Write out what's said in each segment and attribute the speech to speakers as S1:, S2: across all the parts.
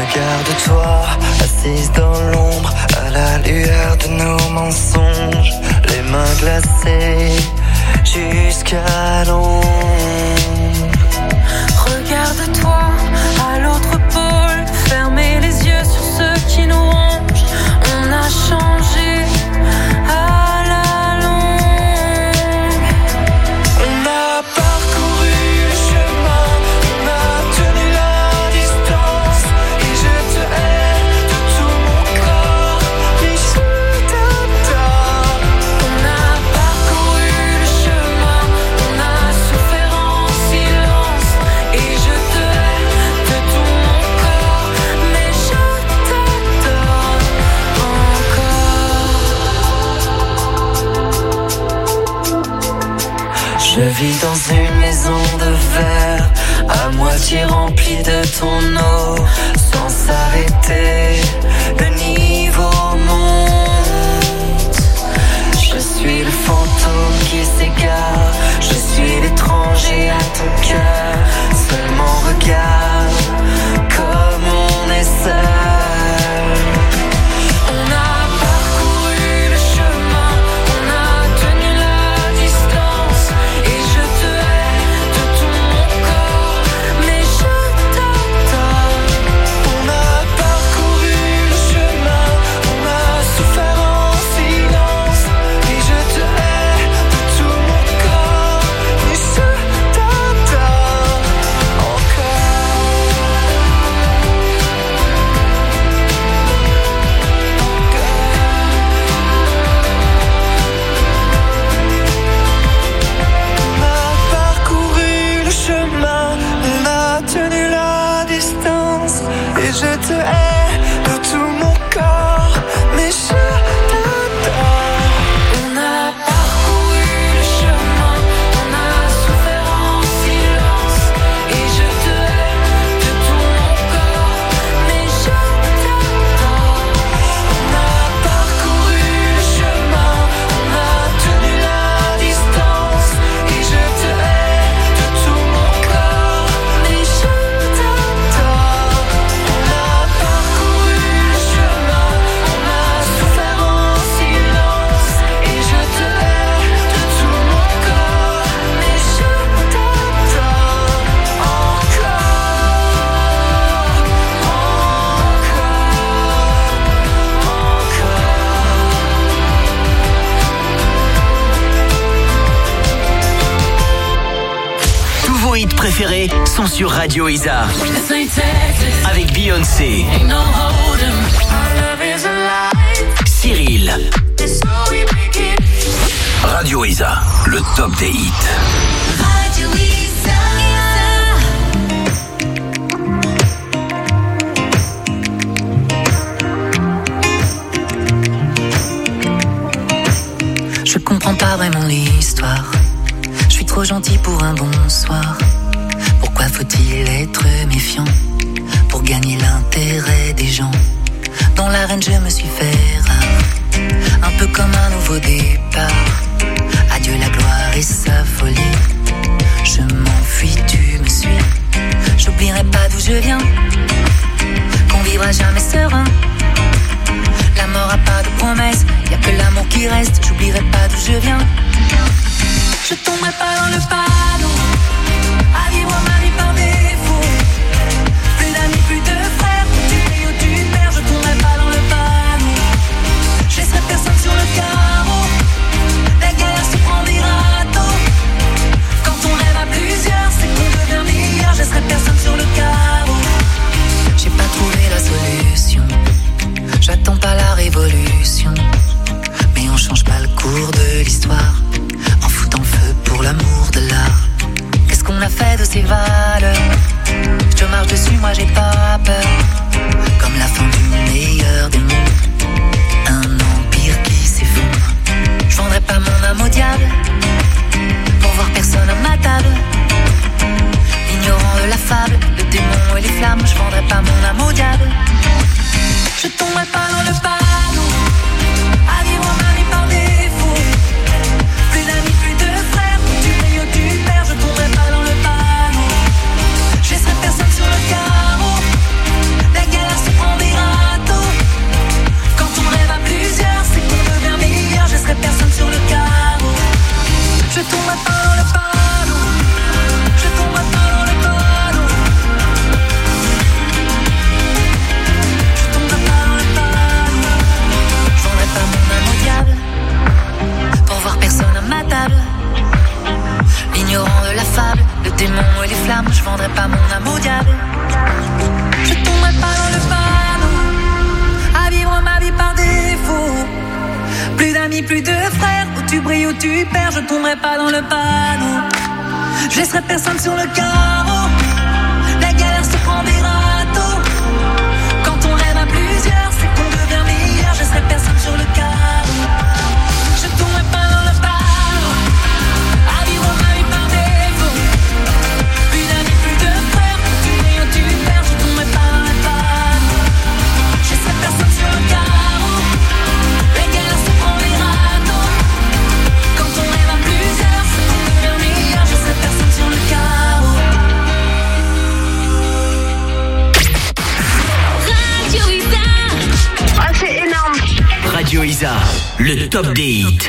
S1: Regarde-toi, assise dans l'ombre, à la lueur de nos mensonges, les mains glacées jusqu'à l'ombre.
S2: Regarde-toi, à l'autre pôle, fermez les yeux sur ceux qui nous rongent. On a changé à la longue.
S1: On a parcouru le chemin, on a tenu la distance, et je te hais de tout mon corps, mais je t'adore.
S2: On a parcouru le chemin, on a souffert en silence, et je te hais de tout mon corps, mais je t'adore encore.
S1: Je vis dans une maison de verre, à moitié remplie de ton eau, sans s'arrêter, le niveau monte. Je suis le fantôme qui s'égare, je suis l'étranger à ton cœur, seulement regarde comme on est seul.
S2: On a parcouru le chemin, on a tenu la distance, et je te hais de tout mon corps, mais je t'adore.
S1: On a parcouru le chemin, on a souffert en silence, et je te hais de tout mon corps, mais je t'adore encore. On a parcouru le chemin, on a tenu la distance, et je te hais de tout mon corps, mais je t'adore.
S2: On a parcouru le chemin, on a souffert en silence, et je te hais de tout mon corps, mais je t'adore.
S1: On a parcouru le chemin, on a tenu la distance, et je te hais de tout mon corps, mais je t'adore. On a parcouru le chemin, on a souffert en silence, et je te hais de tout mon corps, mais je t'adore encore.
S3: Tous vos hits préférés sont sur Radio Isa. Avec Beyoncé, Cyril. Radio Isa, le top des hits.
S2: Radio
S4: Je comprends pas vraiment l'histoire. Je suis trop gentil pour un bonsoir. Pourquoi faut-il être méfiant pour gagner l'intérêt des gens? Dans l'arène je me suis fait rare, un peu comme un nouveau départ. Adieu la gloire et sa folie. Je m'enfuis, tu me suis. J'oublierai pas d'où je viens, qu'on vivra jamais serein. La mort a pas de promesse, y'a que l'amour qui reste. J'oublierai pas d'où je viens. Je tomberai pas dans le panneau à vivre ma vie par défaut. Plus d'amis, plus de frères, tu payes ou tu perds. Je tomberai pas dans le panneau, je laisserai personne sur le carreau. La galère se prend des râteaux. Quand on rêve à plusieurs, c'est qu'on devient milliard. Je laisserai personne sur le carreau. J'ai pas trouvé la solution, j'attends pas la révolution, mais on change pas le cours de l'histoire en foutant le feu pour l'amour de l'art. Qu'est-ce qu'on a fait de ces valeurs? Je te marche dessus, moi j'ai pas peur. Comme la fin du meilleur des mondes, un empire qui s'effondre. Je vendrai pas mon âme au diable pour voir personne à ma table. Ignorant de la fable, le démon et les flammes. Je vendrai pas mon âme au diable. Je tomberai pas dans le panneau à vivre ma vie par défaut. Plus d'amis, plus de frères, tu payes ou tu perds. Je tomberai pas dans le panneau, je laisserai personne sur le carreau. La galère tu perds, je tomberai pas dans le panneau. Je laisserai personne sur le carreau. La galère se prend des râteaux. Quand on rêve à plusieurs, c'est qu'on devient meilleur. Je laisserai personne sur le carreau. Je tomberai pas dans le panneau. À vivre ma vie par défaut. Plus d'amis, plus de frères. Tu gagnes ou tu perds, je tomberai pas dans le panneau. Je laisserai personne sur le carreau. La galère se prend des râteaux. Quand on rêve à plusieurs, c'est qu'on devient meilleur. Je laisserai personne sur le carreau.
S2: Radio Isa.
S5: Ah, c'est énorme.
S3: Radio Isa, le top des hits.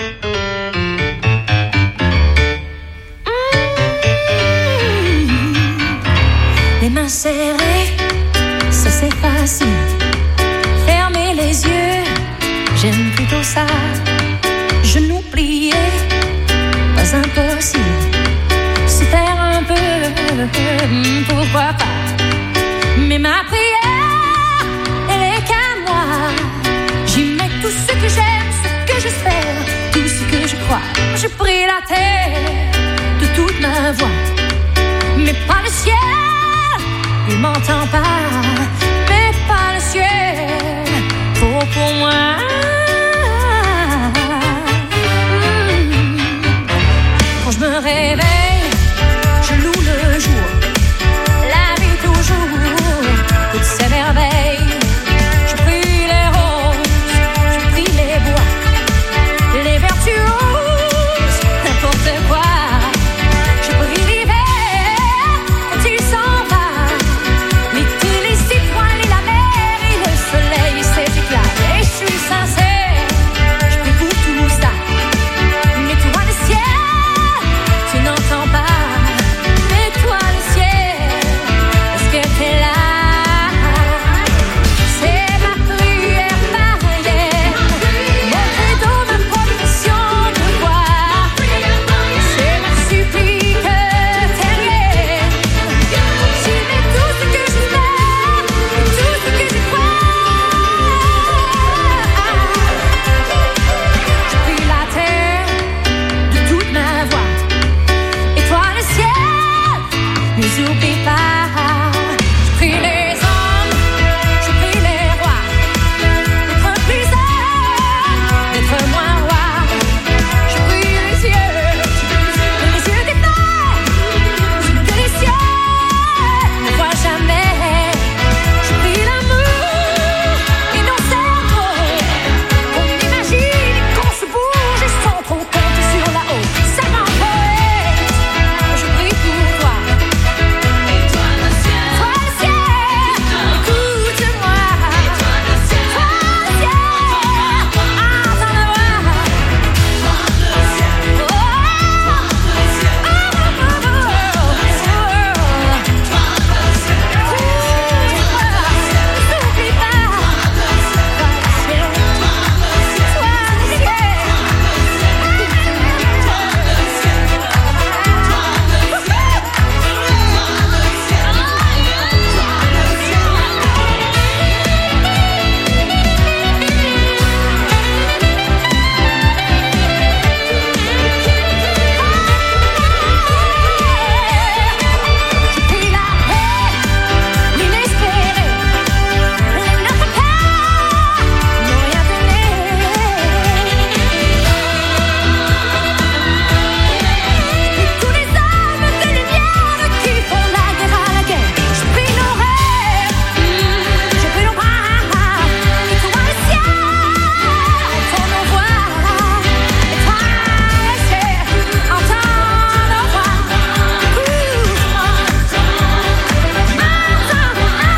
S2: Les mains serrées, ça c'est facile. Fermer les yeux, j'aime plutôt ça. Genoux pliés, pas impossible. Se taire un peu, pourquoi pas. Mais ma prière, elle est qu'à moi. J'y mets tout ce que j'aime, ce que j'espère, tout ce que je crois. Je prie la terre de toute ma voix, mais pas le ciel. Il m'entend pas, mais pas le ciel. Pour moi. Quand je me réveille, je loue le jour. La vie toujours, toutes ces merveilles. Je prie les roses, je prie les bois, les vertueuses, n'importe quoi. Je prie l'hiver, quand il s'en va. L'été, les étoiles et la mer et le soleil et ses éclats. Et je suis sincère, je prie pour tout ça. Mais toi le ciel, tu n'entends pas. Mais toi le ciel, est-ce que t'es là? C'est ma prière païenne, mon credo, ma profession de foi. C'est ma supplique terrienne. J'y mets tout ce que j'espère, tout ce que je crois. Je prie la terre de toute ma voix. Et toi le ciel, ne oublie pas. Je prie les hommes, je prie les rois, d'être plus heureux, d'être moins roi. Je prie les yeux des femmes, que les cieux ne voient jamais. Je prie l'amour et nos cerveaux, qu'on imagine et qu'on se bouge et sans trop compter sur la haut. Ça m'empoète, je prie pour toi. Toi le ciel, écoute-moi. Toi le ciel, entends-moi. N'oublie pas. Je prie la paix, l'inespéré, les notre père n'ont rien donné. Tous les hommes de lumière qui font la guerre à la guerre. Je prie nos rêves, je prie nos bras. Et toi le ciel, entends nos voix. Et toi le ciel, entends nos voix. Écoute-moi, entends nos voix.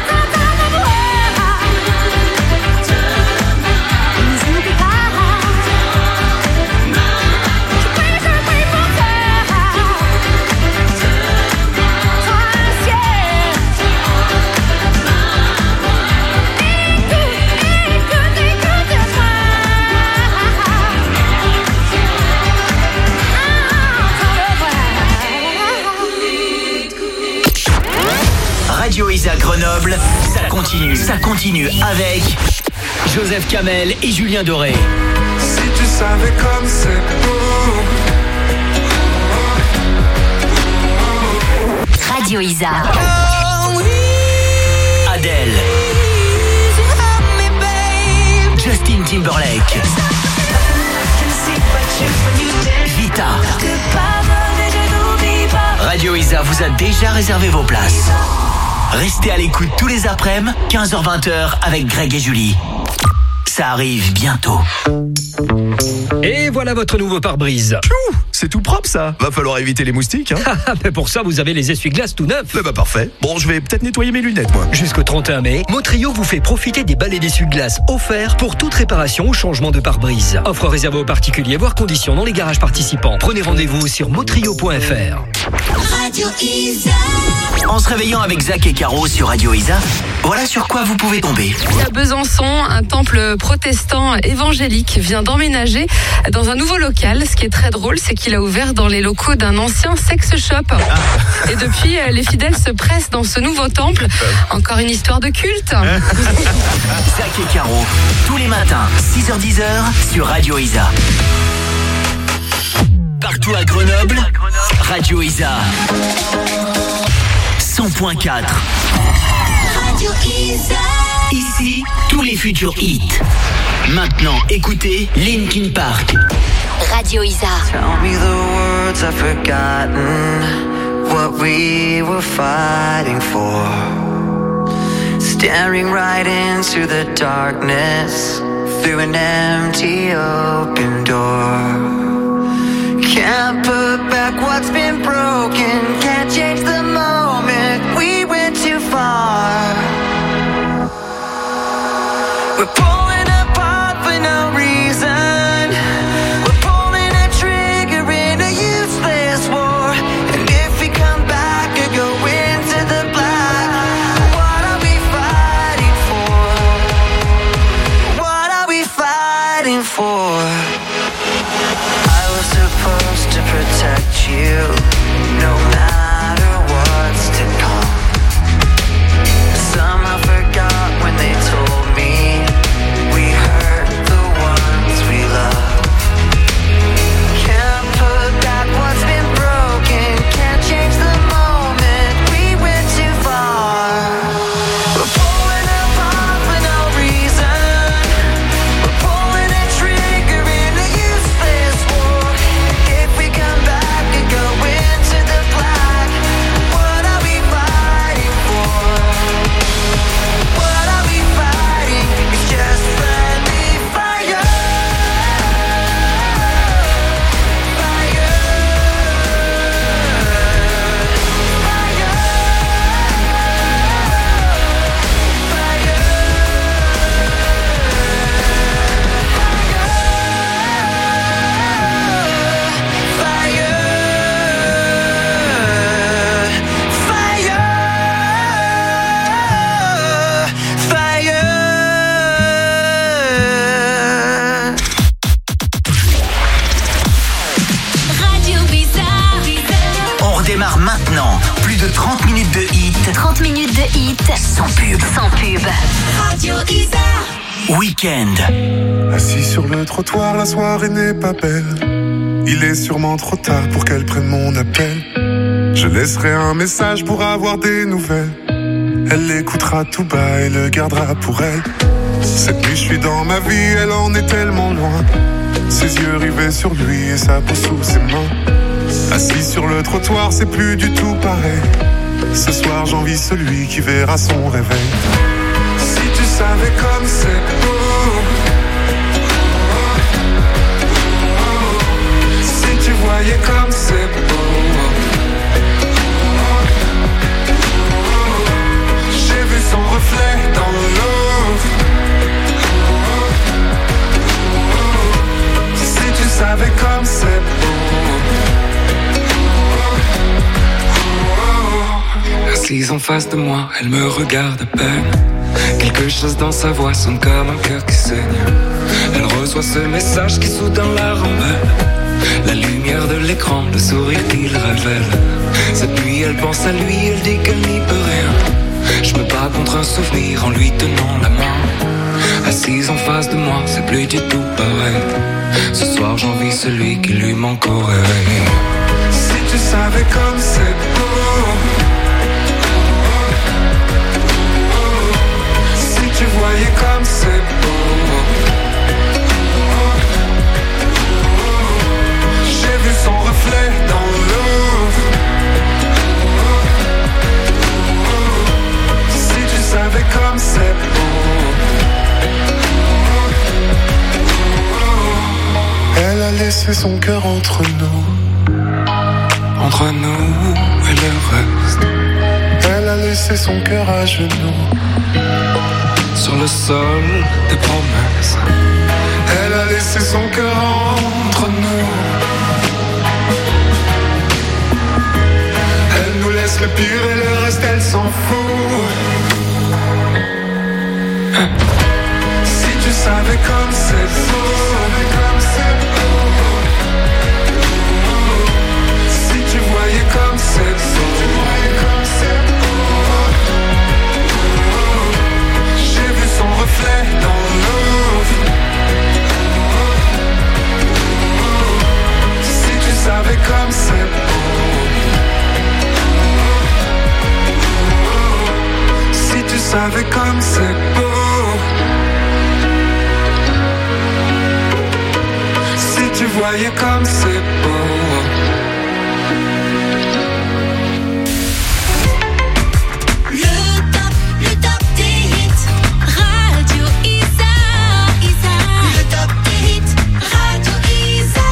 S2: N'oublie pas. Je prie pour toi. Toi le ciel,
S3: Radio Isa Grenoble, ça continue avec Joseph Kamel et Julien Doré.
S1: Si tu savais comme c'est beau,
S6: Radio Isa.
S3: Adele. Justin Timberlake. Vita. Radio Isa vous a déjà réservé vos places. Restez à l'écoute tous les après-midi, 15h-20h avec Greg et Julie. Ça arrive bientôt.
S7: Et voilà votre nouveau pare-brise.
S8: C'est tout propre ça. Va falloir éviter les moustiques.
S7: Mais pour ça, vous avez les essuie-glaces tout neufs.
S8: Bah parfait. Bon, je vais peut-être nettoyer mes lunettes moi.
S7: Jusqu'au 31 mai, Motrio vous fait profiter des balais d'essuie-glaces offerts pour toute réparation ou changement de pare-brise. Offre réservée aux particuliers, voire conditions dans les garages participants. Prenez rendez-vous sur motrio.fr.
S2: Radio Isa.
S3: En se réveillant avec Zach et Caro sur Radio Isa, voilà sur quoi vous pouvez tomber.
S9: À Besançon, un temple protestant évangélique vient d'emménager dans un nouveau local. Ce qui est très drôle, c'est qu'il a ouvert dans les locaux d'un ancien sex shop. Et depuis, les fidèles se pressent dans ce nouveau temple. Encore une histoire de culte.
S3: Zach et Caro, tous les matins, 6h-10h sur Radio Isa. Partout à Grenoble, Radio Isa. 100.4.
S2: Radio Isa.
S3: Ici, tous les futurs hits. Maintenant, écoutez Linkin Park.
S6: Radio Isa.
S1: Tell me the words I've forgotten, what we were fighting for. Staring right into the darkness, through an empty open door. Can't put back what's been broken, can't change the moment, we went too far. We're pulling apart for no reason, we're pulling a trigger in a useless war. And if we come back and go into the black, what are we fighting for? What are we fighting for? Supposed to protect you, no matter what's to come. Somehow forgot when they told me we hurt the ones we love. Can't put back what's been broken, can't change the moment, we went too far. We're pulling apart for no reason, we're pulling a trigger in a useless war. If we come back and go into the black, what are we fighting for? What are we fighting? It's just friendly fire. Fire.
S6: Radio Isa.
S3: On redémarre maintenant. Plus de 30 minutes de hits
S6: 30 minutes de hit.
S3: sans pub.
S6: Sans pub.
S2: Radio Isa.
S3: Week-end.
S10: Assis sur le trottoir, la soirée n'est pas belle. Il est sûrement trop tard pour qu'elle prenne mon appel. Je laisserai un message pour avoir des nouvelles. Elle l'écoutera tout bas et le gardera pour elle. Cette nuit je suis dans ma vie, elle en est tellement loin. Ses yeux rivés sur lui et sa peau sous ses mains. Assis sur le trottoir, c'est plus du tout pareil. Ce soir j'envie celui qui verra son réveil. Si tu savais comme c'est beau, si tu voyais comme c'est beau. J'ai vu son reflet dans l'eau. Si tu savais comme c'est beau.
S11: Assise en face de moi, elle me regarde à peine. Quelque chose dans sa voix sonne comme un cœur qui saigne. Elle reçoit ce message qui soudain la rembelle. La lumière de l'écran, le sourire qu'il révèle. Cette nuit elle pense à lui, elle dit qu'elle n'y peut rien. Je me bats contre un souvenir en lui tenant la main. Assise en face de moi, c'est plus du tout pareil. Ce soir j'envie celui qui lui manque au réveil.
S10: Si tu savais comme c'est beau. laissé son cœur entre nous.
S11: Entre nous et le reste.
S10: Elle a laissé son cœur à genoux.
S11: Sur le sol des promesses.
S10: Elle a laissé son cœur entre nous. Elle nous laisse le pire et le reste elle s'en fout. Si tu savais comme c'est beau. Si tu voyais comme c'est beau. J'ai vu son reflet dans l'eau. Si tu savais comme c'est beau. Si tu savais comme c'est beau. Si tu voyais comme c'est beau.
S2: Le top des hits, Radio Isa. Le top des hits, Radio Isa.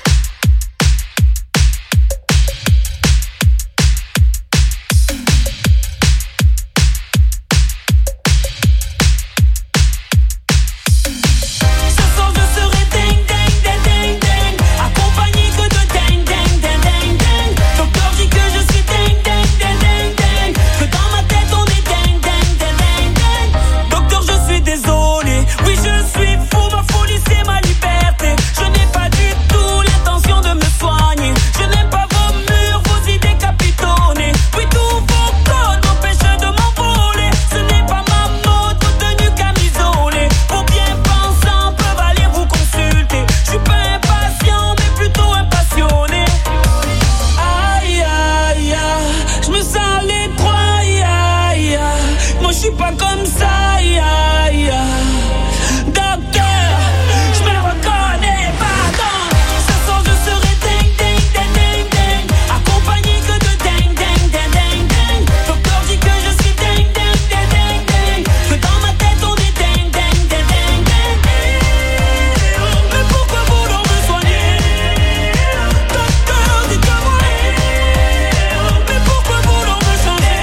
S1: Ce soir je serai ding ding ding ding ding, accompagné que de ding ding ding ding ding. Docteur dit que je suis ding ding ding ding ding, que dans ma tête on est ding ding ding ding ding. Docteur je suis désolé, oui je suis fou, ma folie c'est ma liberté. Je n'ai pas du tout l'intention de me soigner. Je n'aime pas vos murs, vos idées capitonnées. Oui tous vos codes m'empêchent de m'envoler. Ce n'est pas ma mode, vos tenues camisolées. Pour bien pensants peuvent aller vous consulter. Je suis pas impatient mais plutôt impassionné. Aïe aïe aïe, je me sens l'étroit. Aïe aïe aïe, moi je suis pas comme ça. Aïe aïe aïe, docteur, je me reconnais pas. Donc ce soir je serai ding ding ding ding ding, accompagné que de ding ding ding ding ding. Docteur dit que je suis ding ding ding ding ding, que dans ma tête on est ding ding ding ding ding. Mais pourquoi vouloir me soigner? Docteur, dites-moi. Mais pourquoi vouloir me changer?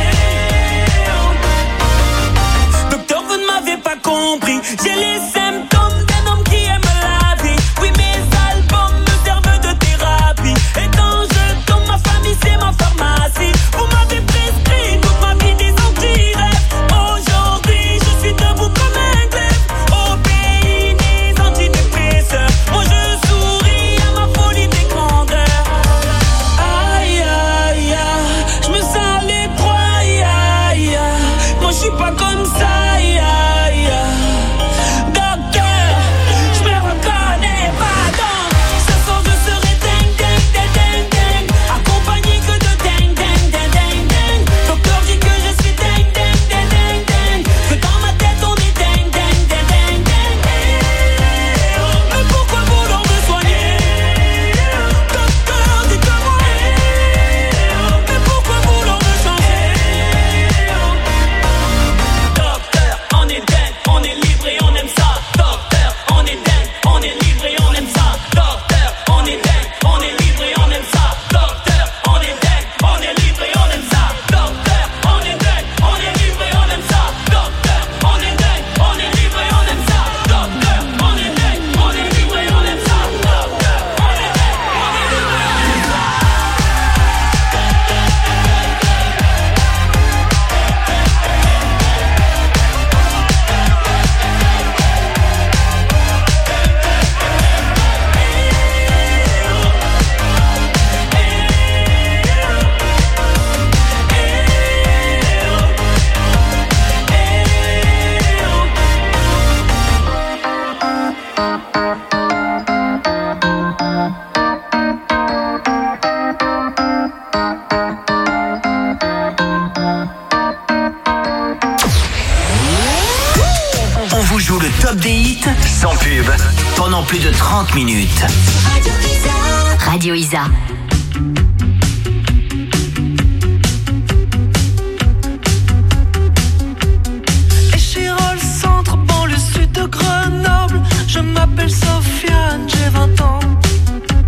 S1: Docteur, vous ne m'avez pas compris. J'ai les symptômes d'un homme qui aime la vie. Oui, mes albums me servent de thérapie. Et quand je tombe, ma famille c'est ma pharmacie. Vous m'avez prescrit toute ma vie des anti-rêves. Aujourd'hui, je suis debout comme un glaive. Au pays des antidépresseurs, moi je souris à ma folie des grandeurs. Aïe aïe aïe, je me sens l'étroit. Aïe aïe aïe, moi je suis pas comme ça. Aïe aïe aïe, docteur, je me reconnais pas. Donc ce soir je serai ding ding ding ding ding, accompagné que de ding ding ding ding ding. Docteur dit que je suis ding ding ding ding ding, que dans ma tête on est ding ding ding ding ding. Mais pourquoi vouloir me soigner? Docteur, dites-moi. Mais pourquoi vouloir me changer? Docteur, on est dingue, on est libre et on aime ça. Docteur, on est dingue, on est libre et on aime ça. Docteur, on est dingue, on est libre et on aime ça. Docteur, on est dingue, on est libre et on aime ça. Docteur, on est dingue, on est libre et on aime ça. Docteur, on est dingue, on est libre et on aime ça. Docteur, on est dingue, on est libre et on aime ça. Docteur, on est dingue, on est libre et on aime ça.
S3: On vous joue le top des hits sans pub pendant plus de 30 minutes.
S6: Radio Isa.
S1: Échirol, centre, banlieue sud de Grenoble. Je m'appelle Sofiane, j'ai 20 ans.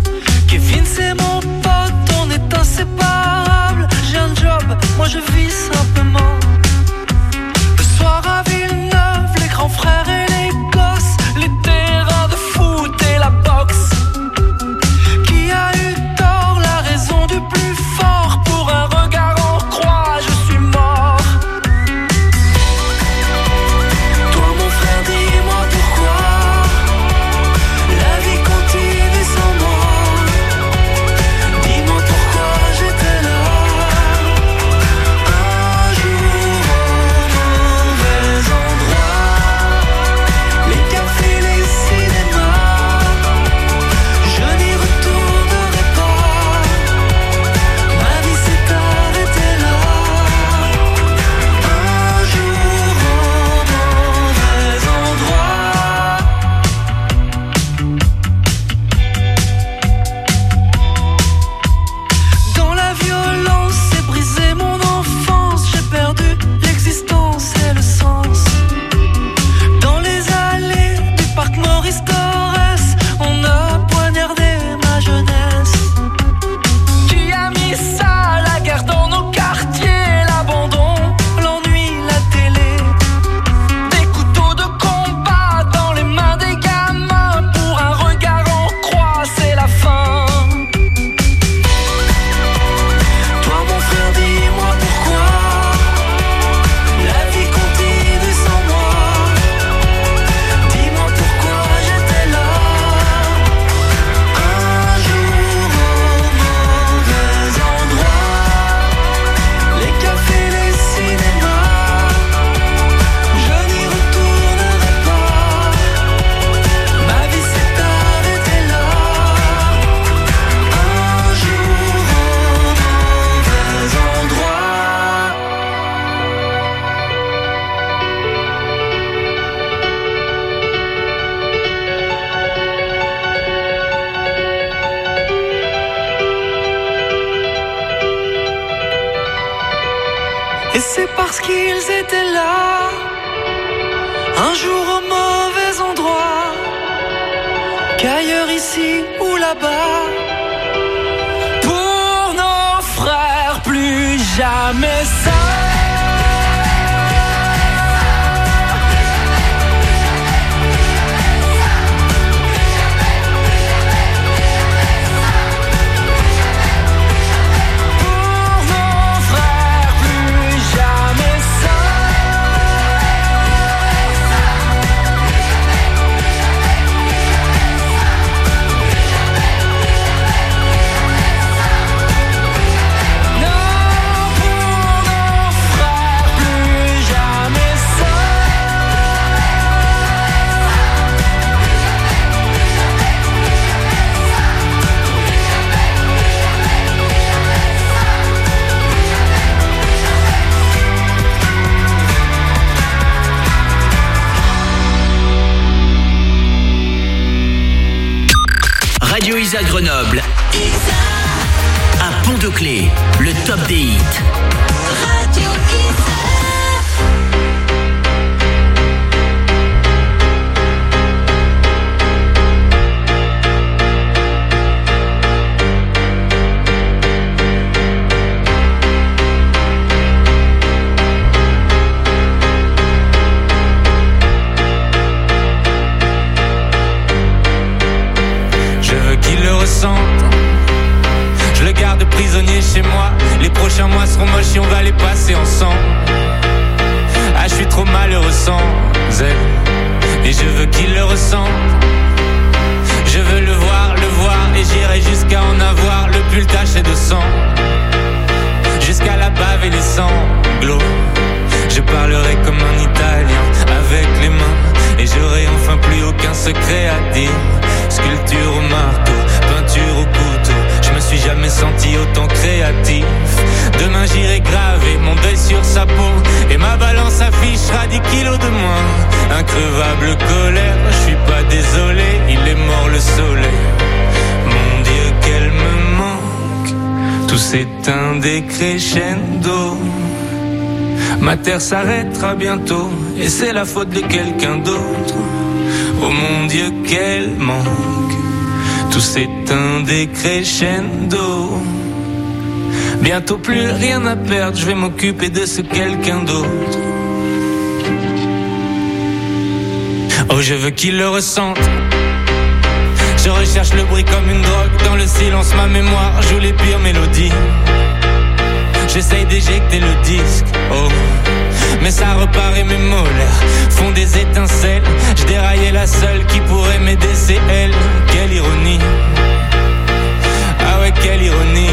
S1: Et c'est parce qu'ils étaient là, un jour au mauvais endroit, qu'ailleurs ici ou là-bas, pour nos frères, plus jamais ça.
S3: Radio Isa Grenoble. À Pont-de-Clé, le top des hits. Radio Isa.
S12: Je le garde prisonnier chez moi. Les prochains mois seront moches et on va les passer ensemble. Ah, je suis trop malheureux sans elle, et je veux qu'il le ressente. Je veux le voir, et j'irai jusqu'à en avoir le pull taché de sang, jusqu'à la bave et les sanglots. Je parlerai comme un Italien avec les mains, et j'aurai enfin plus aucun secret à dire. Sculpture au marteau, peinture au couteau, je me suis jamais senti autant créatif. Demain j'irai graver mon deuil sur sa peau, et ma balance affichera 10 kilos de moins. Increvable colère, je suis pas désolé, il est mort le soleil. Mon Dieu qu'elle me manque, tout s'éteint des crescendo. Ma terre s'arrêtera bientôt, et c'est la faute de quelqu'un d'autre. Oh mon Dieu qu'elle manque, tout s'éteint des crescendo. Bientôt plus rien à perdre, je vais m'occuper de ce quelqu'un d'autre. Oh je veux qu'il le ressente. Je recherche le bruit comme une drogue, dans le silence ma mémoire joue les pires mélodies. J'essaye d'éjecter le disque, oh, mais ça repart et mes molaires font des étincelles. Je déraillais la seule qui pourrait m'aider, c'est elle. Quelle ironie, ah ouais quelle ironie.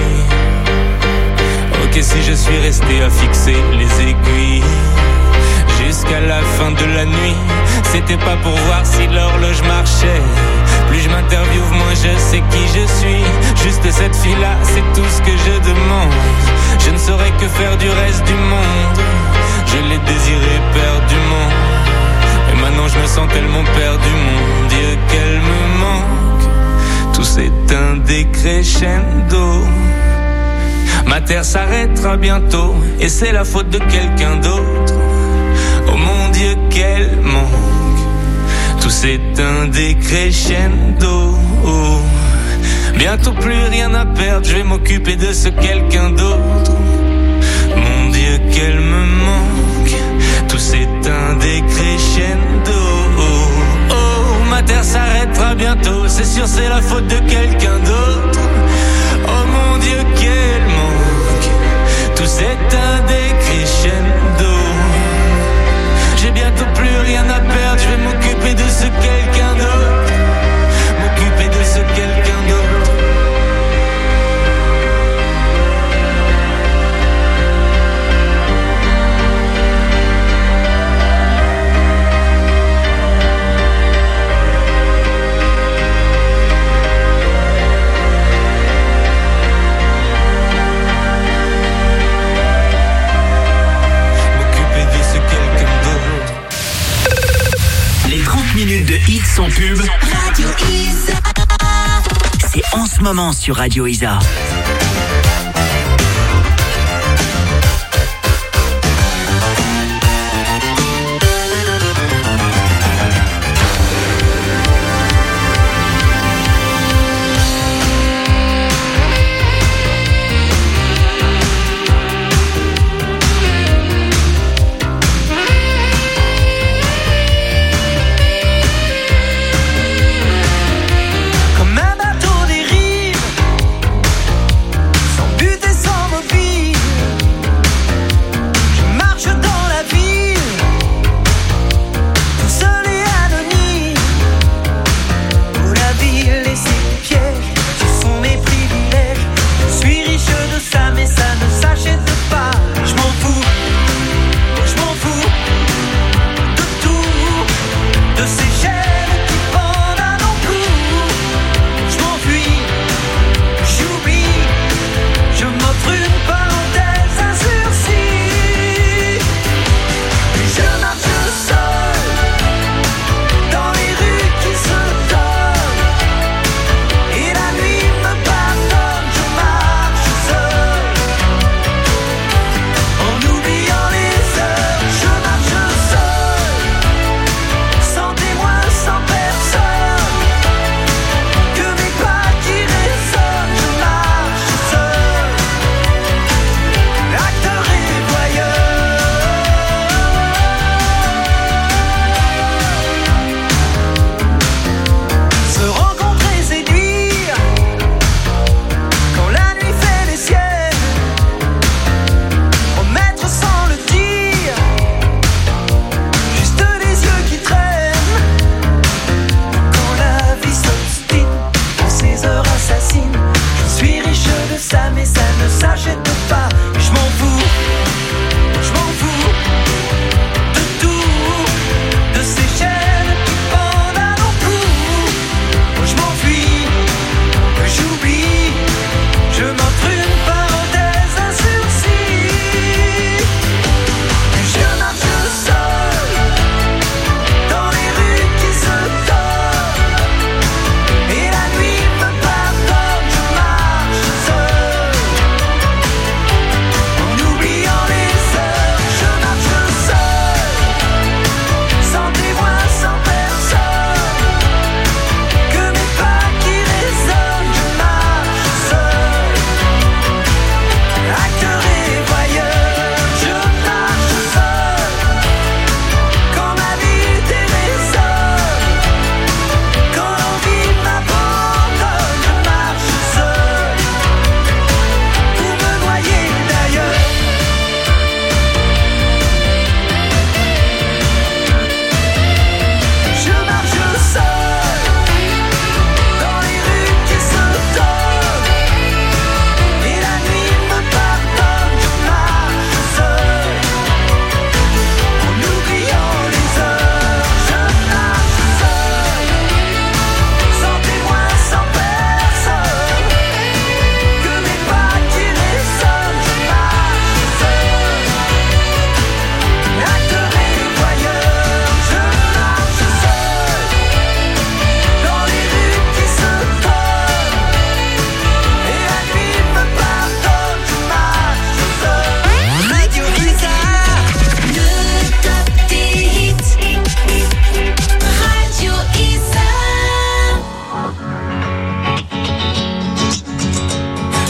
S12: Ok si je suis resté à fixer les aiguilles jusqu'à la fin de la nuit, c'était pas pour voir si l'horloge marchait. Plus je m'interviewe, moins je sais qui je suis. Juste cette fille-là, c'est tout ce que je demande. Je ne saurais que faire du reste du monde. Je l'ai désiré perdument, et maintenant je me sens tellement perdu. Mon Dieu qu'elle me manque, tout s'éteint des crescendo. Ma terre s'arrêtera bientôt, et c'est la faute de quelqu'un d'autre. Oh mon Dieu qu'elle manque, tout s'éteint des crescendo. Oh. Bientôt plus rien à perdre, je vais m'occuper de ce quelqu'un d'autre. Mon Dieu qu'elle me manque, tout s'éteint des crescendo. Oh, oh, ma terre s'arrêtera bientôt, c'est sûr c'est la faute de quelqu'un d'autre. Oh mon Dieu qu'elle manque, tout s'éteint des crescendo. J'ai bientôt plus rien à perdre, je vais m'occuper de ce quelqu'un d'autre. M'occuper de ce quelqu'un d'autre.
S3: Minutes de hits sans pub. Radio Isa. C'est en ce moment sur Radio Isa.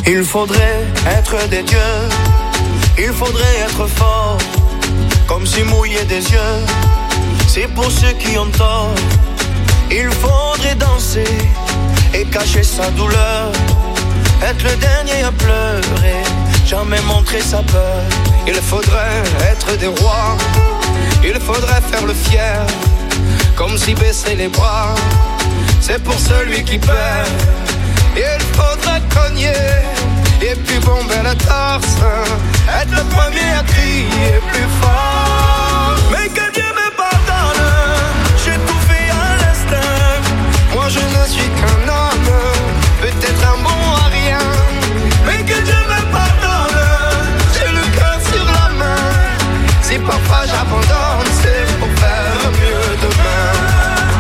S1: Il faudrait être des dieux, il faudrait être fort, comme si mouiller des yeux, c'est pour ceux qui ont tort. Il faudrait danser et cacher sa douleur, être le dernier à pleurer, jamais montrer sa peur. Il faudrait être des rois, il faudrait faire le fier, comme si baisser les bras, c'est pour celui qui perd. Il faudrait cogner et puis bomber le torse, être le premier à crier plus fort. Mais que Dieu me pardonne, j'ai tout fait à l'instinct. Moi je ne suis qu'un homme, peut-être un bon à rien. Mais que Dieu me pardonne, j'ai le cœur sur la main. Si parfois j'abandonne, c'est pour faire mieux demain.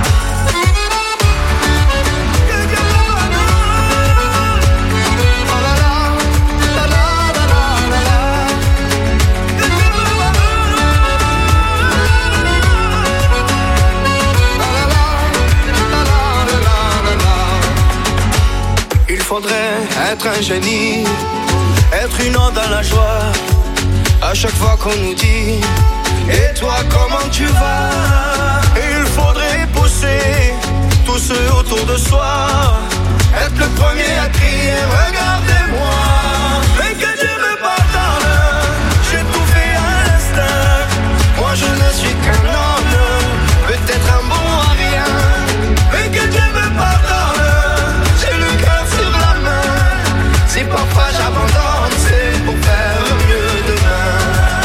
S1: Il faudrait être un génie, être une onde dans la joie, à chaque fois qu'on nous dit et toi comment tu vas. Il faudrait pousser tous ceux autour de soi, être le premier à crier regardez-moi. Mais que Dieu me pardonne, j'ai tout fait à l'instinct. Moi je ne suis qu'un homme, peut-être un bon à rien. Mais que Dieu me pardonne, j'ai le cœur sur la main. Si parfois j'abandonne, c'est pour faire mieux demain.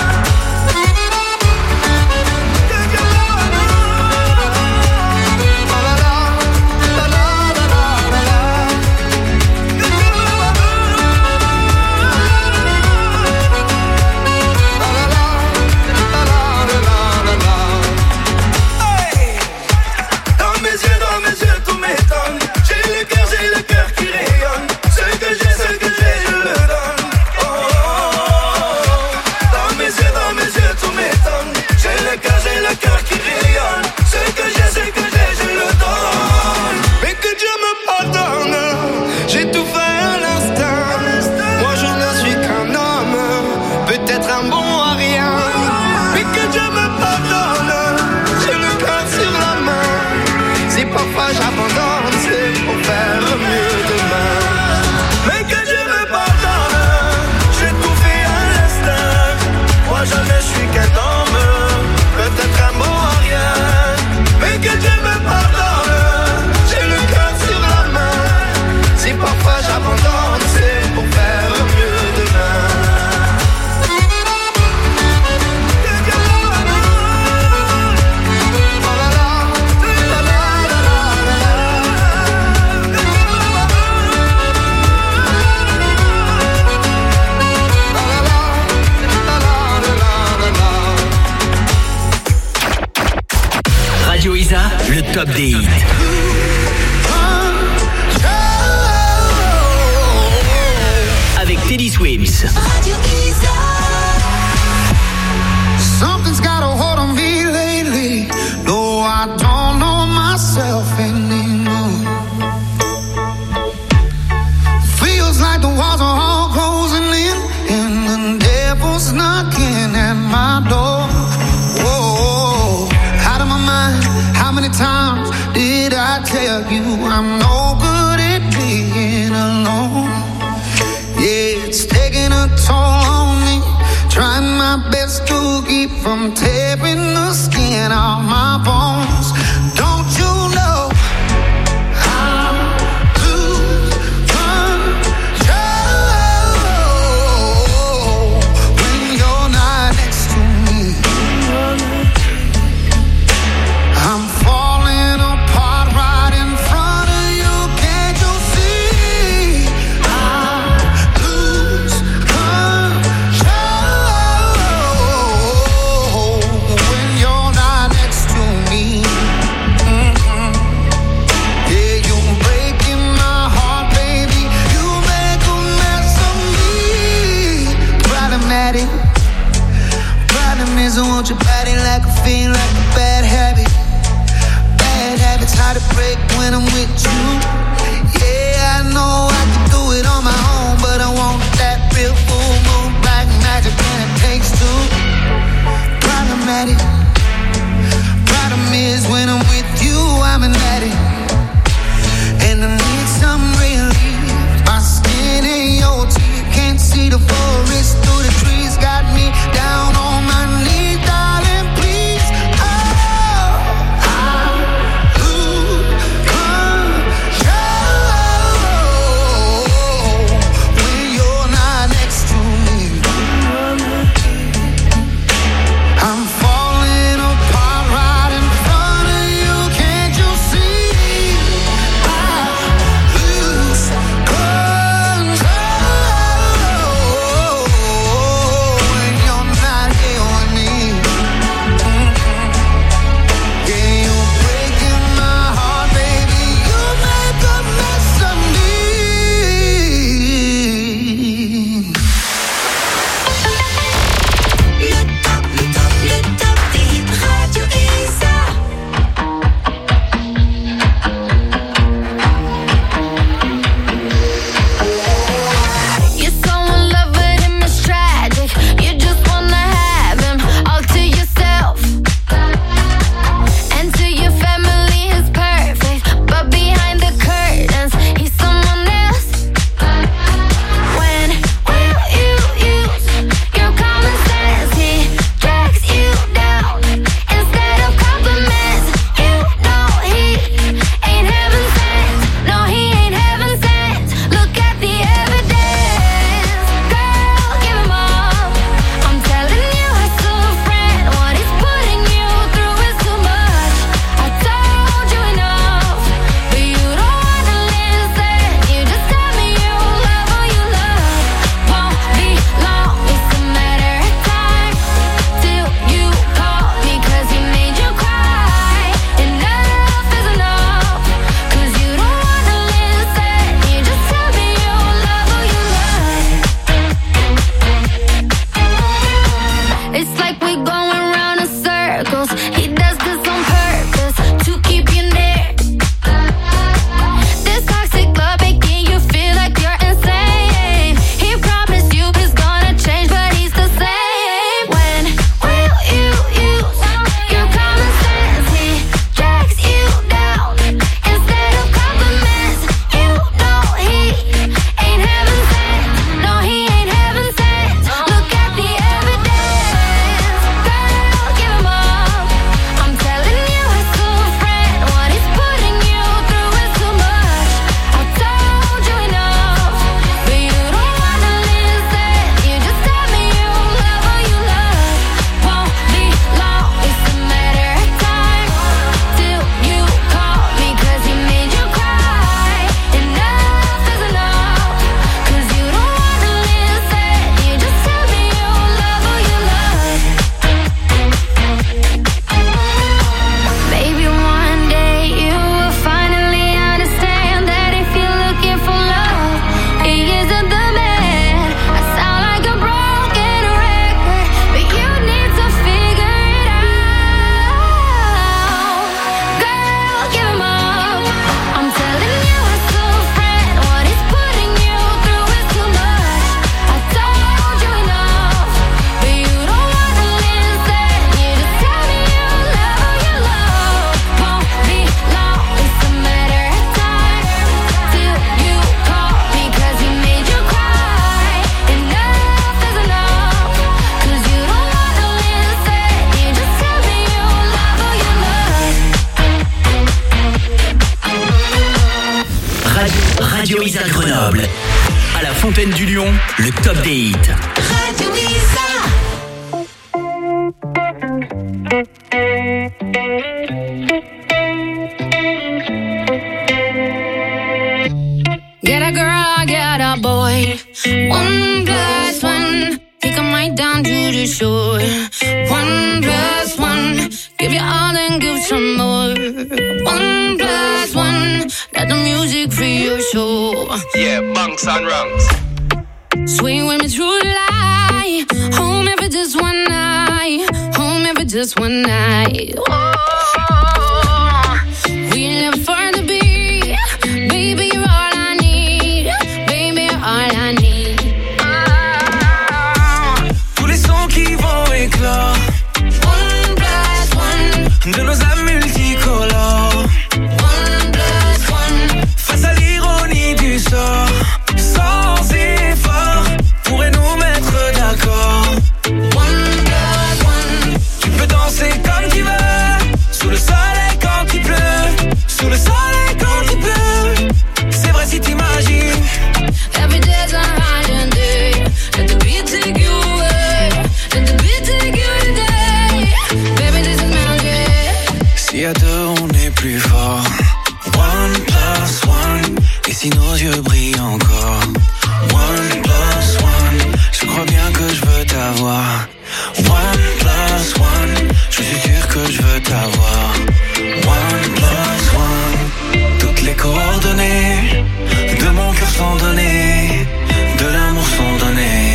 S3: Le top des hits. Avec Teddy Swims.
S13: Something's got a hold on me lately. No, I don't know myself anymore. Feels like the walls are all closing in, and the devil's knocking at my door. Whoa, out of my mind. How many times did I tell you I'm no good at being alone? Yeah, it's taking a toll on me, trying my best to keep from tearing the skin off my bones. Don't you know I lose control when you're not next to me? I'm falling apart right in front of you. Can't you see? I lose control when you're not next to me. Yeah, you're breaking my heart, baby. You make a mess of me. Problematic. Problem is I want your body like a fiend, like a bad habit. Bad habits hard to break when I'm with you. Yeah, I know I can do it on my own, but I want
S3: Radio Isa Grenoble. À la Fontaine du Lion, le top des hits.
S2: Radio Isa.
S14: Get a girl, get a boy. 1+1, take 'em right down to the shore. 1+1, give you all and give some more. 1+1, let the music free your soul.
S15: Yeah, bunks and rungs.
S14: Swing with me through the light. Home if it's just one night. Home if it's just one night. Oh, we live for the beat. Baby, you're all I need. Baby, you're all I need.
S1: Tous les sons qui vont éclore.
S14: 1+1,
S1: de nos âmes multicolores.
S14: 1+1,
S1: Face à l'ironie du sort. Sans effort, pourrait nous mettre d'accord.
S14: 1+1,
S1: Tu peux danser comme tu veux. Sous le soleil quand il pleut. Sous le soleil quand il pleut. C'est vrai si t'imagines.
S14: every day's a holiday. Let the beat take you away. Let the beat take you today. Baby, this is magic.
S1: Si à deux on est plus fort. 1+1. Et si nos yeux brillent encore. 1+1. Je crois bien que je veux t'avoir. 1+1. Je suis sûr que je veux t'avoir. 1+1. Toutes les coordonnées de mon cœur sont données. De l'amour sont données.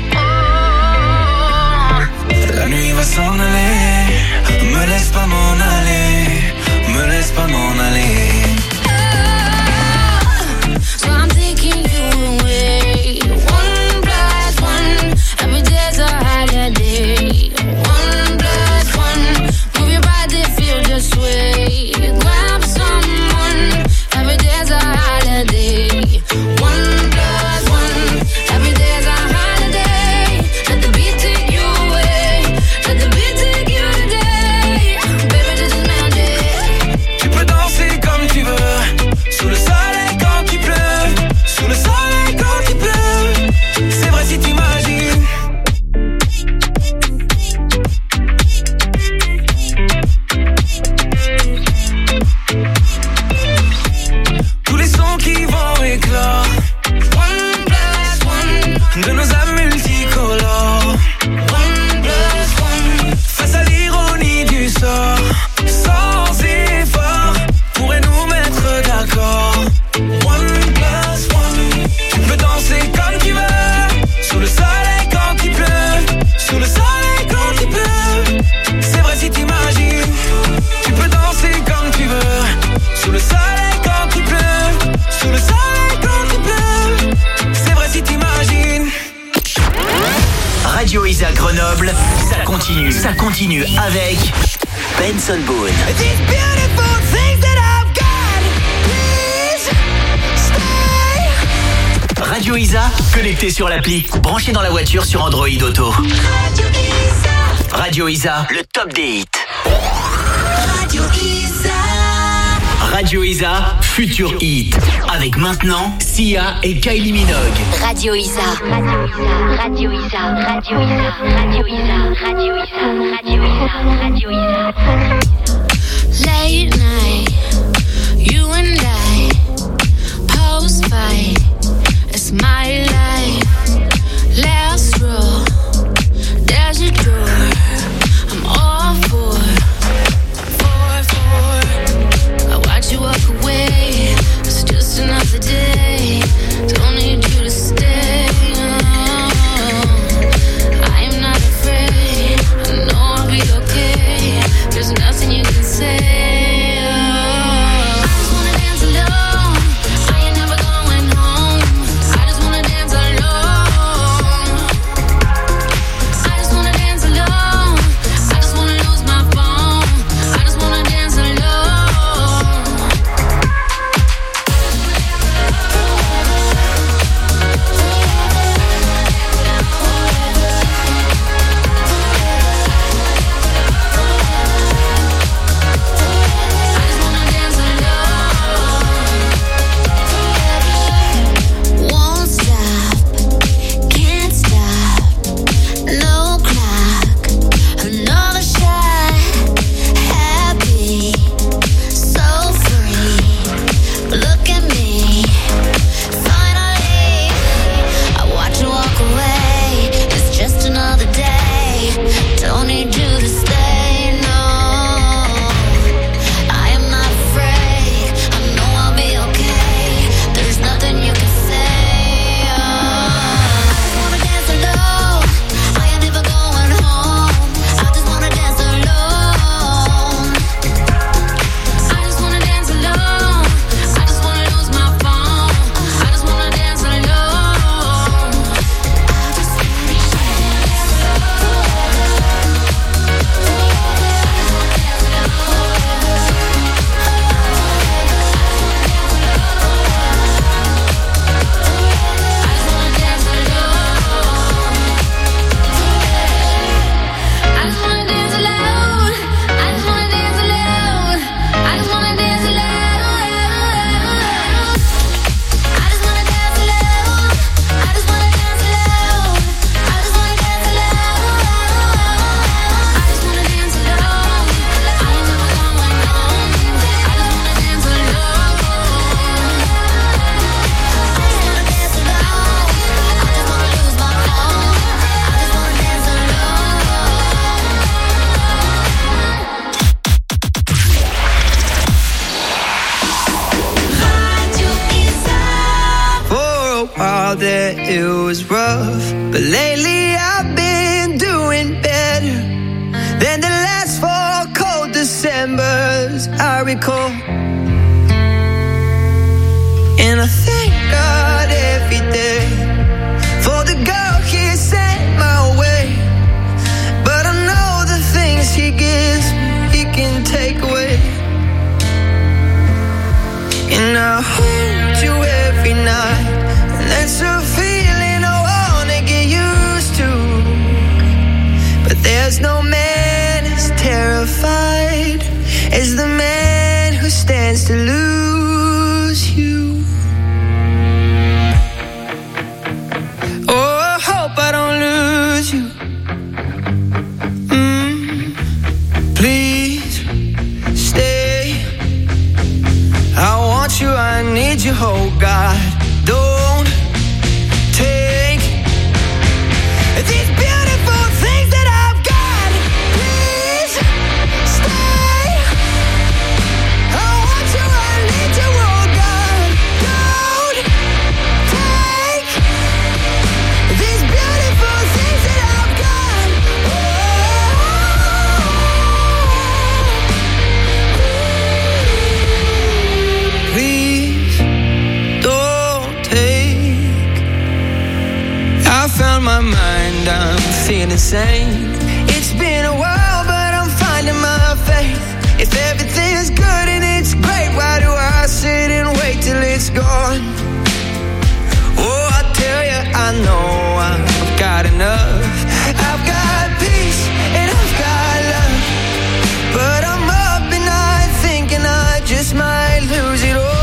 S1: La nuit va s'en aller. Me laisse pas m'en aller. Me laisse pas m'en aller.
S14: So I'm taking you away. 1+1, every day's a holiday. 1+1, move your body, feel the sway. Grab someone, every day's a holiday. 1+1, every day's a holiday. Let the beat take you away. Let the beat take you today. Baby, this is magic.
S1: Tu peux danser comme tu veux. Sous le soleil quand il pleut. Sous le soleil quand il pleut. C'est vrai si t'imagines. Tous les sons qui vont éclore.
S14: 1+1,
S1: De nos âmes multicolores.
S14: 1+1,
S1: Face à l'ironie du sort. Sans effort, pourrait nous mettre d'accord. 1+1. Tu peux danser comme tu veux. Sous le soleil quand il pleut. Sous le soleil quand il pleut. C'est vrai si t'imagines. Tu peux danser comme tu veux. Sous le soleil quand il pleut. Sous le soleil quand il pleut. C'est vrai si t'imagines.
S3: Radio Isa Grenoble, ça continue avec Benson Boone.
S2: These beautiful things that I've got, please stay.
S3: Radio Isa, connecté sur l'appli, branché dans la voiture sur Android Auto.
S2: Radio Isa.
S3: Radio Isa, le top des hits.
S2: Radio Isa.
S3: Radio Isa, futur hit. Avec maintenant Sia et Kylie Minogue.
S6: Radio Isa. Radio Isa. Radio Isa. Radio Isa. Radio Isa. Radio Isa. Radio Isa. Radio Isa.
S14: Late night, you and I, post fight, it's my life. Last row, there's a door, I'm all for. I watch you walk away, it's just another day, don't need you to stay. I'm not afraid, I know I'll be okay, there's nothing
S1: that it was rough, but lately I've been doing better than the last 4 cold Decembers I recall. And I thank God every day for the girl He sent my way. But I know the things He gives me, He can take away. And I hold you every night, and that's a feeling I wanna get used to. But there's no man as terrified as the man who stands to lose you. Oh, I hope I don't lose you. Please stay. I want you, I need you, oh God. Don't take these beautiful things that I've got. Please stay. I want you, I need you, oh God. Don't take these beautiful things that I've got. Please don't take. I found my mind, I'm feeling sane. It's been a while, but I'm finding my faith. If everything's good and it's great, why do I sit and wait till it's gone? Oh, I tell you, I know I've got enough. I've got peace and I've got love, but I'm up and night thinking I just might lose it all.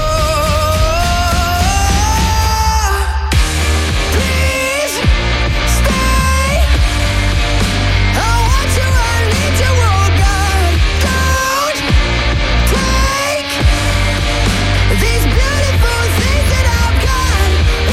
S1: Please stay. I want you, I need you, oh God. Don't take these beautiful things that I've got.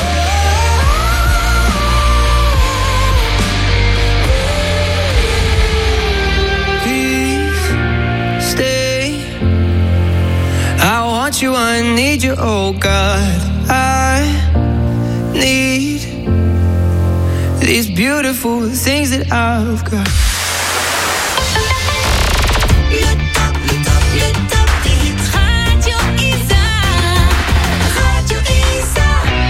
S1: Please stay. I want you, I need you, oh God. I need these beautiful things that I've got.
S2: Radio Isa. Radio Isa.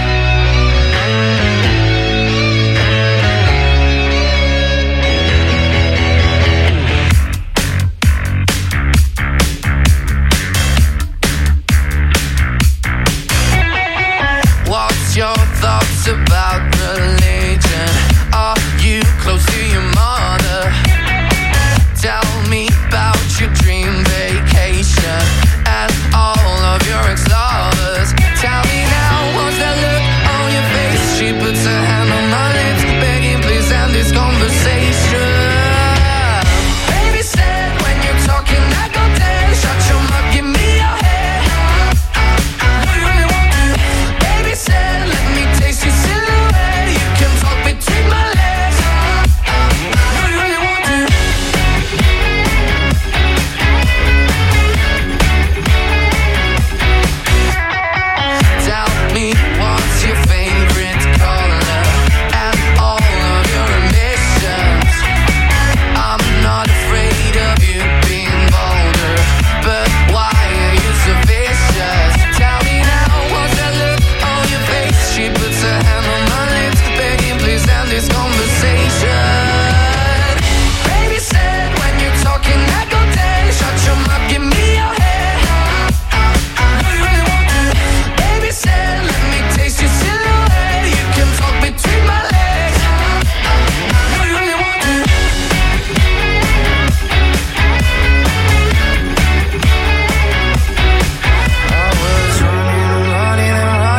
S1: What's your thoughts about religion? Are you close to your mother? Tell me about your dream vacation and all of your ex-lovers. Tell me now, what's that look on your face? She puts her hand on my lips, begging please end this conversation. Baby said when you're talking I go dead. Shut your mouth, give me your head. What do you really want to? Baby said let me taste your silhouette. You can talk between my legs. What do you really want to? Tell me what's your favorite color and all of your ambitions. I'm not afraid of you being bolder, but why are you so vicious? Tell me now, what's that look on your face? She puts her hand on my lips, begging please end this conversation. Baby said when you're talking I go dead. Shut your mouth, give me your head. What do you really want to? Baby said let me taste your silhouette. You can talk between my legs. What do you really want to? I was running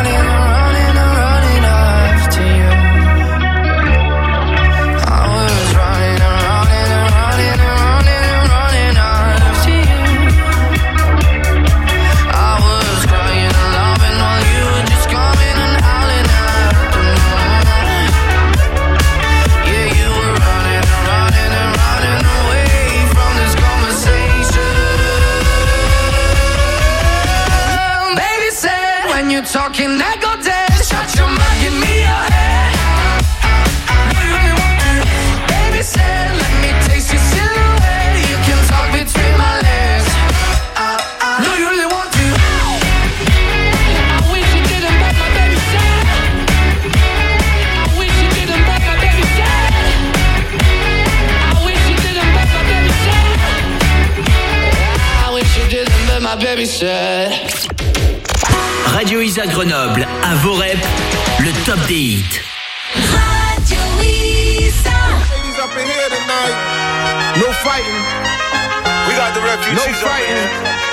S1: after you. I was running after you. I was crying and loving while you were just coming and howling after me. Yeah, you were running away from this conversation. Baby said when you're talking I go dead. Shut your mouth, give me your said.
S3: Radio Isa Grenoble, à vos reps, le top des hits.
S1: Radio Isa.
S16: Ladies up in here tonight. No fighting.
S15: We got the refugees.
S16: No fighting.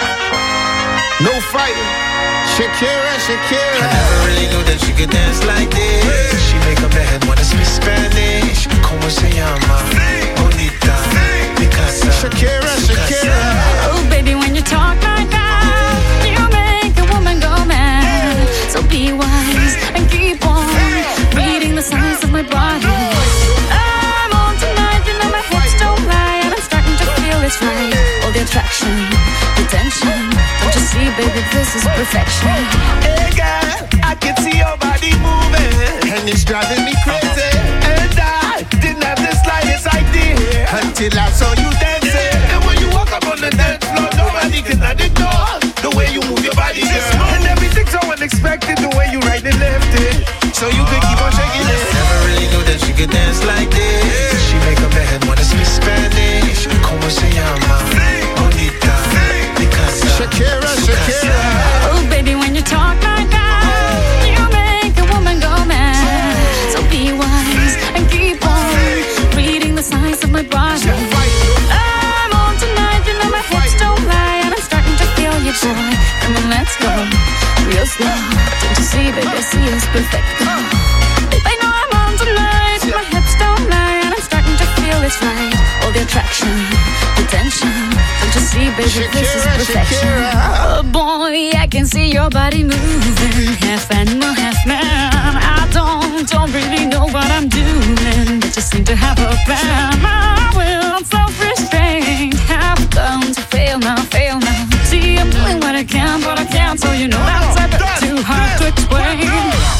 S16: No fighting. Shakira, Shakira.
S17: I never really knew that she could dance like this. She make up her head wanna speak Spanish. Como se llama? Bonita. Picasa.
S16: Shakira, Shakira.
S18: Oh, baby, when you talk like that, you make a woman go mad. So be wise and keep on reading the signs of my body. I'm on tonight, you know my hips don't lie, and I'm starting to feel it's right. All the attraction, the tension. Don't you see, baby, this is perfection.
S17: Hey girl, I can see your body moving,
S16: And it's driving me crazy.
S17: and I didn't have the slightest idea
S16: Until I saw you dancing.
S17: And when you walk up on the dance floor, nobody can ignore the way you move your body, girl. And everything's so unexpected, the way you right and left it, so you can keep on shaking it. Never really knew that she could dance like this. She make up her head wanna speak Spanish. Como se llama? Bonita. Picasa.
S16: Shakira, Shakira.
S18: Oh, baby, when you talk like that, you make a woman go mad. So be wise and keep on reading the signs of my body. I'm on tonight, you know my hips don't lie, and I'm starting to feel you, boy. Come on, let's go real slow. Don't you see, baby, I see it's perfect. I know I'm on tonight, my hips don't lie, and I'm starting to feel it's right. All the attraction, the tension. Don't you see, baby, this is perfection. Oh boy, I can see your body moving, half animal, half man. I don't really know what I'm doing, but just seem to have a plan. My will, self-restraint, have come to fail now. See, I'm doing what I can, but I can't, so you know that's a bit too hard to explain.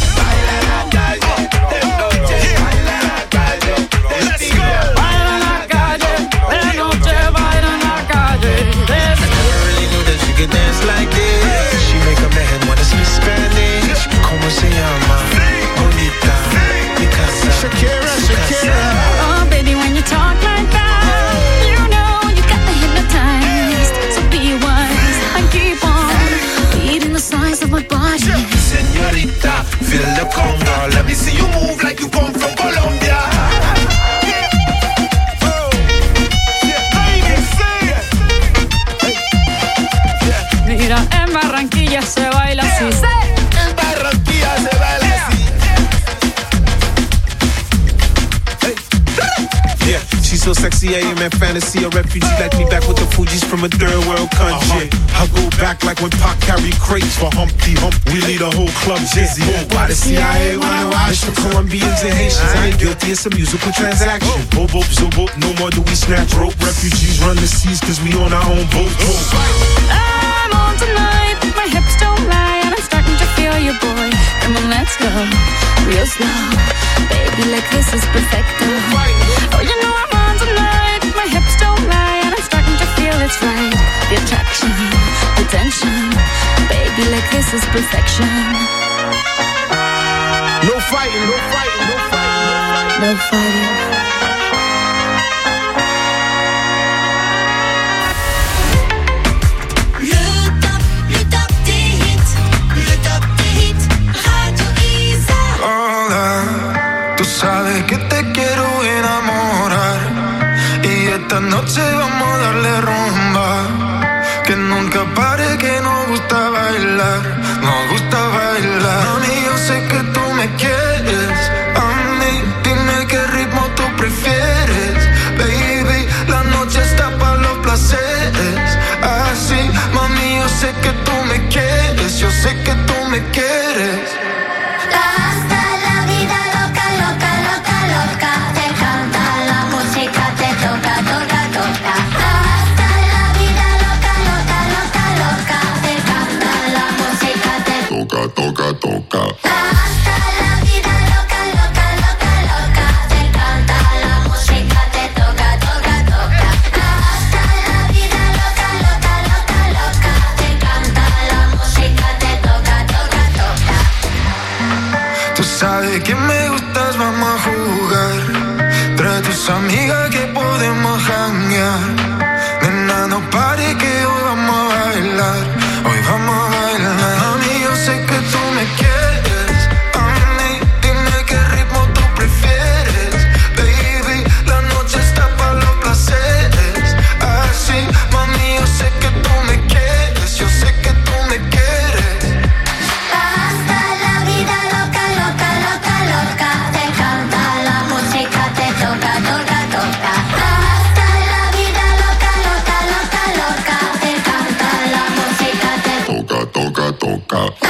S17: Dance like this. She make up her head wanna speak Spanish. Como se llama? Bonita. Picasa.
S16: Shakira, Shakira.
S18: Oh, baby, when you talk like that, you know you got me hypnotized. So be wise and keep on reading the signs of my body.
S17: Señorita, feel the conga. Let me see you move like you come from Colombia.
S18: Mira, en Barranquilla se baila así.
S17: En Barranquilla se baila así. Yeah, she's so sexy, I am in fantasy. A refugee like me back with the Fugees from a third world country. I go back like when Pac carried crates for Humpty Hump. We lead a whole club dizzy. Why the CIA wanna watch the Colombians and Haitians? I ain't guilty, it's a musical transaction. Boop, boop, zo, boop, no more do we snatch rope. Refugees run the seas cause we on our own boat.
S18: I'm on tonight, my hips don't lie, and I'm starting to feel you, boy. Come on, let's go real slow. Baby, like this is perfecto. Oh, you know I'm on tonight, my hips don't lie, and I'm starting to feel it's right. The attraction, the tension. Baby, like this is perfection.
S16: No fighting, no fighting, no fighting,
S18: no fighting.
S19: Tú sabes que te quiero enamorar y esta noche vamos a darle rumba. Que nunca pare, que nos gusta bailar, nos gusta bailar. Mami, yo sé que tú me quieres, a mí dime qué ritmo tú prefieres. Baby, la noche está para los placeres. Así, mami, yo sé que tú me quieres, yo sé que tú me quieres.
S6: Hasta la vida loca, loca, loca, loca. Te canta la música, te toca, toca, toca. Hasta la vida loca, loca, loca, loca. Te canta la música, te
S19: toca, toca, toca.
S6: hasta la vida loca, loca, loca, loca. Te canta la música, te toca, toca, toca. Hasta la vida loca, loca, loca, loca. Te canta la música, te toca, toca, toca.
S19: Tú sabes que me gustas, vamos a jugar. Trae tus amigas que podemos janguear. Nena, no pare que hoy vamos a bailar. Hoy out.